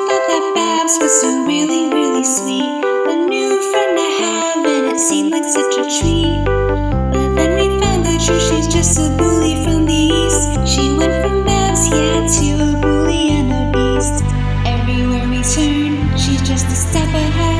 thought that Babs was so really, really sweet. A new friend to have, and it seemed like such a treat. But then we found the truth, she's just a bully from the east. She went from Babs, yeah, to a bully and a beast. Everywhere we turn, she's just a step ahead.